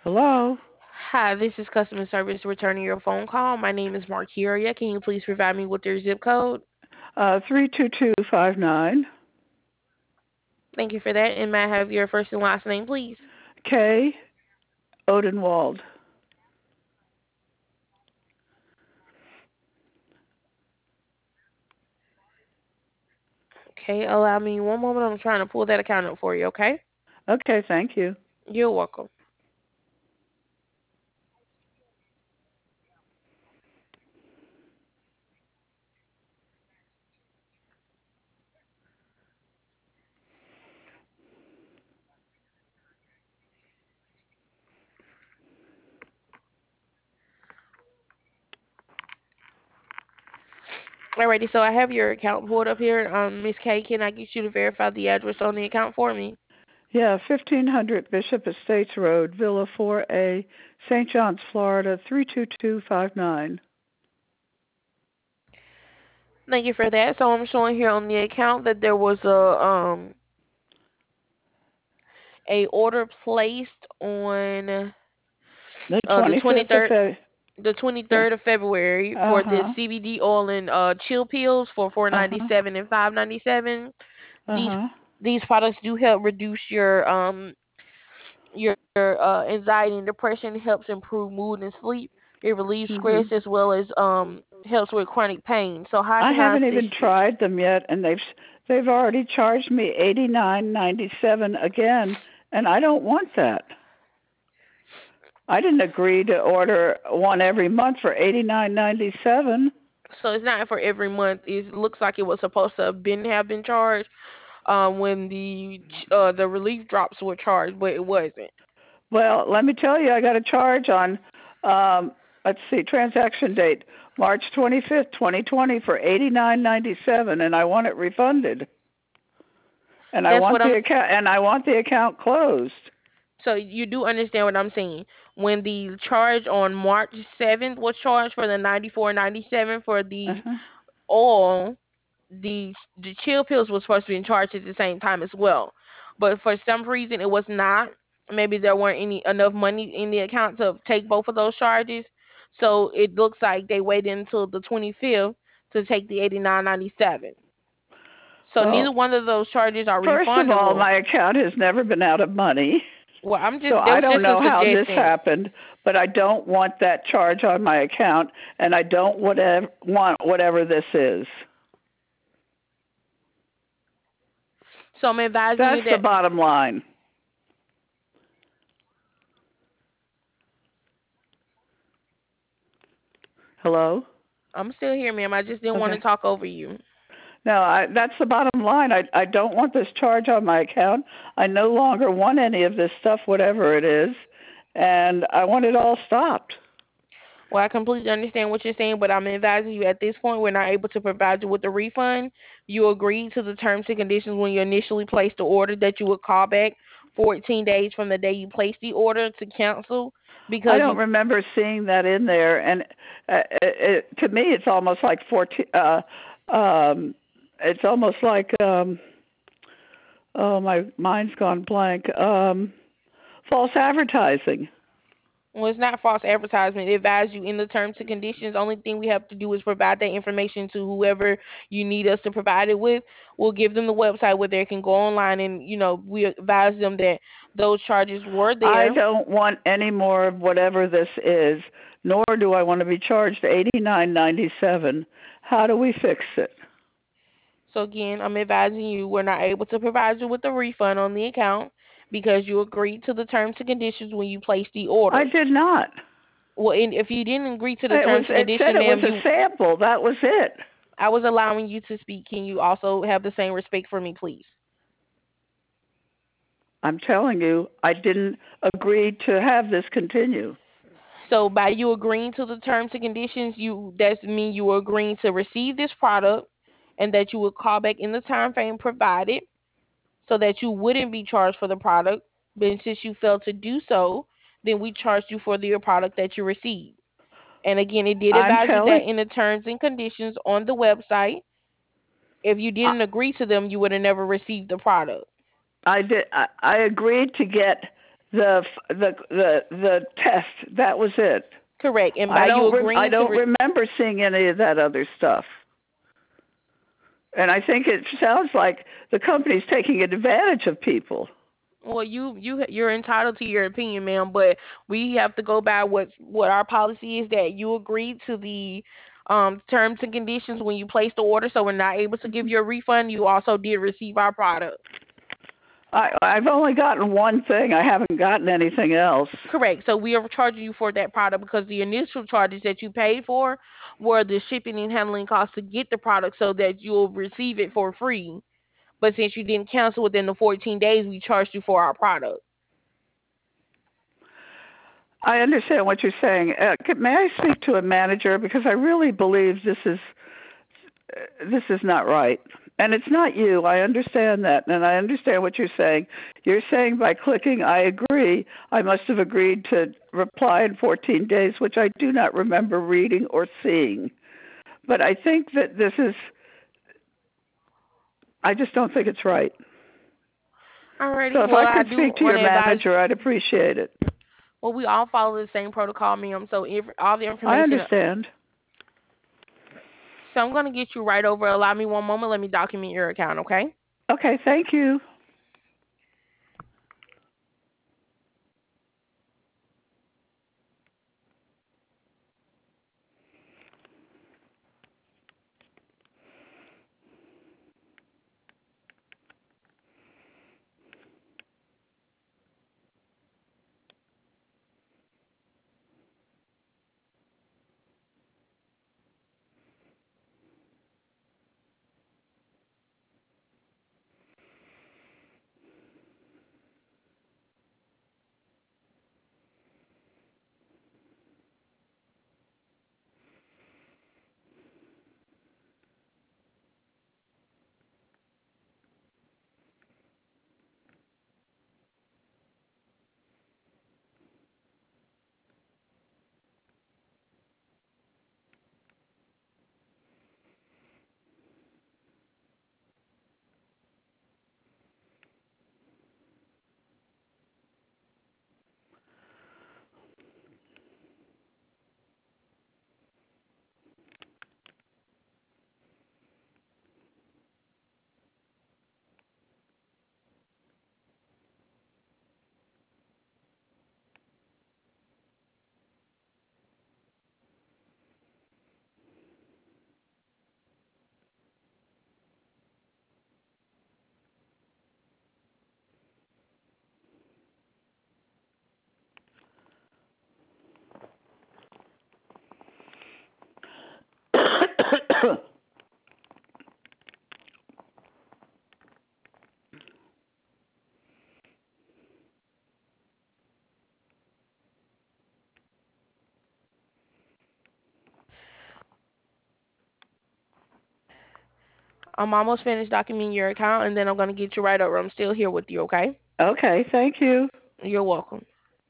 Hello? Hi, this is customer service returning your phone call. My name is Marcuria. Can you please provide me with your zip code? 32259. Thank you for that. And may I have your first and last name, please? K. Odenwald. Okay, allow me one moment. I'm trying to pull that account up for you, okay? Okay, thank you. You're welcome. Alrighty, so I have your account pulled up here. Miss K, can I get you to verify the address on the account for me? Yeah, 1500 Bishop Estates Road, Villa 4A, St. John's, Florida, 32259. Thank you for that. So I'm showing here on the account that there was a order placed on The the 25th of 23rd February. the Yeah. 23rd of February for the Uh-huh. CBD oil and chill pills for Uh-huh. 497 and 597. These Uh-huh. these products do help reduce your anxiety and depression. It helps improve mood and sleep. It relieves stress Mhm. as well as helps with chronic pain. So how I can I haven't assist even you? tried them yet, and they've already charged me 89.97 again, and I don't want that. I didn't agree to order one every month for 89.97. So it's not for every month. It looks like it was supposed to have been charged when the relief drops were charged, but it wasn't. Well, let me tell you, I got a charge on let's see, transaction date March 25th, 2020 for 89.97, and I want it refunded. And I That's want what I'm. the account closed. So you do understand what I'm saying. When the charge on March 7th was charged for the 94.97 for the Uh-huh. oil, the chill pills was supposed to be charged at the same time as well. But for some reason it was not. Maybe there weren't any enough money in the account to take both of those charges. So it looks like they waited until the 25th to take the 89.97. So neither Well, one of those charges are first of all, refundable. my account has never been out of money. Well, So that I was don't just a know how this suggestion. happened, but I don't want that charge on my account, and I don't want whatever this is. So I'm advising That's you the that bottom line. Hello? I'm still here, ma'am. I just didn't want to Okay. talk over you. No, that's the bottom line. I don't want this charge on my account. I no longer want any of this stuff, whatever it is, and I want it all stopped. Well, I completely understand what you're saying, but I'm advising you at this point we're not able to provide you with a refund. You agreed to the terms and conditions when you initially placed the order that you would call back 14 days from the day you placed the order to cancel I because don't you. remember seeing that in there, and to me, it's almost like 14. It's almost like oh, my mind's gone blank. False advertising. Well, it's not false advertisement. It advises you in the terms and conditions. Only thing we have to do is provide that information to whoever you need us to provide it with. We'll give them the website where they can go online and, we advise them that those charges were I there. don't want any more of whatever this is, nor do I want to be charged 89.97. How do we fix it? So again, I'm advising you we're not able to provide you with a refund on the account because you agreed to the terms and conditions when you placed the I order. did not. Well, and if you didn't agree to the It was. terms and It said conditions, it was ma'am, a sample. That was it. I was allowing you to speak. Can you also have the same respect for me, please? I'm telling you, I didn't agree to have this continue. So by you agreeing to the terms and conditions, that mean you were agreeing to receive this product and that you would call back in the time frame provided so that you wouldn't be charged for the product. But since you failed to do so, then we charged you for the product that you received. And again, it did I'm advise you telling. that in the terms and conditions on the website, if you I, didn't agree to them, you would have never received the product. I did. I agreed to get the test. That was it. Correct. And by you I agreeing to don't remember seeing any of that other stuff. And I think it sounds like the company's taking advantage of people. well, you're entitled to your opinion, ma'am, but we have to go by what our policy is that you agreed to the terms and conditions when you placed the order, so we're not able to give you a refund. You also did receive our product. I've only gotten one thing. I haven't gotten anything else. Correct. So we are charging you for that product because the initial charges that you paid for were the shipping and handling costs to get the product so that you'll receive it for free. But since you didn't cancel within the 14 days, we charged you for our product. I understand what you're saying. May I speak to a manager, because I really believe this is not right. And it's not you. I understand that, and I understand what you're saying. You're saying by clicking I agree, I must have agreed to reply in 14 days, which I do not remember reading or seeing. But I think that I just don't think it's right. Alrighty. So if Well, I I could do speak to want your to advise. manager, I'd appreciate it. Well, we all follow the same protocol, ma'am. So all the I information. understand. So I'm going to get you right over. Allow me one moment. Let me document your account, okay? Okay, thank you. I'm almost finished documenting your account, and then I'm going to get you right over. I'm still here with you, okay? Okay, thank you. You're welcome.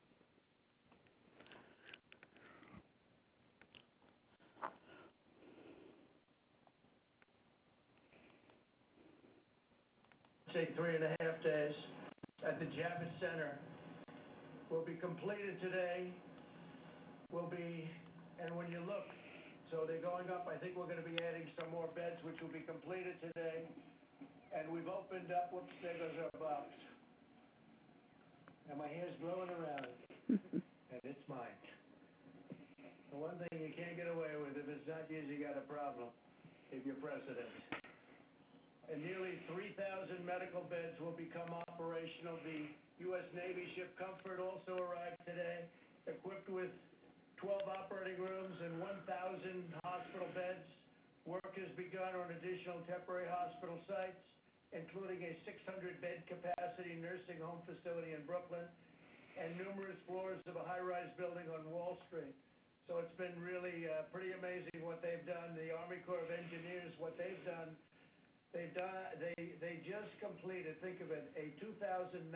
Take 3.5 days at the Javits Center will be completed today. And when you look, so they're going up. I think we're going to be adding some more beds, which will be completed today. And we've opened up. Whoops, there goes our box. And my hair's blowing around, and it's mine. The one thing you can't get away with, if it's not yours, you got a problem. If you're president. And nearly 3,000 medical beds will become operational. The U.S. Navy ship Comfort also arrived today, equipped with 12 operating rooms and 1,000 hospital beds. Work has begun on additional temporary hospital sites, including a 600-bed capacity nursing home facility in Brooklyn and numerous floors of a high-rise building on Wall Street. So it's been really pretty amazing what they've done. The Army Corps of Engineers, what they've done. They just completed, think of it, a 2,900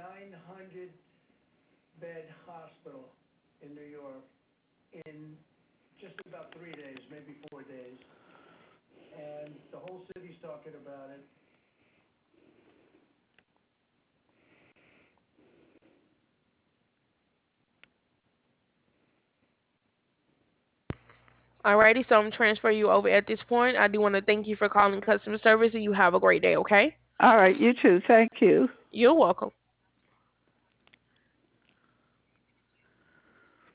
bed hospital in New York in just about 3 days, maybe 4 days. And the whole city's talking about it. Alrighty, so I'm transferring you over at this point. I do want to thank you for calling customer service, and you have a great day, okay? All right, you too. Thank you. You're welcome.